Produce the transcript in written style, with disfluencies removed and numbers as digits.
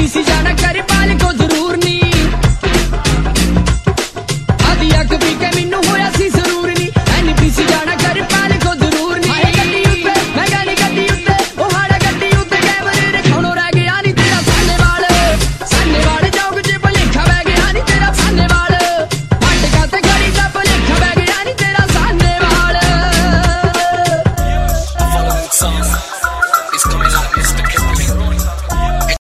NPC जाना कर पाल को जरूर नहीं आदि अग पी के मैनू होया सी जरूर नहीं एनपीसी जाना कर पाल को जरूर नहीं गड्डी उत्ते मैं गाली गड्डी उत्ते ओ हाड़ा गड्डी उत्ते कैमरे रखणो रह गया नहीं तेरा साने वाल चौक च भलेखा बह गया नहीं तेरा साने वाल फाटका ते गली च भलेखा बह गया नहीं तेरा साने वाल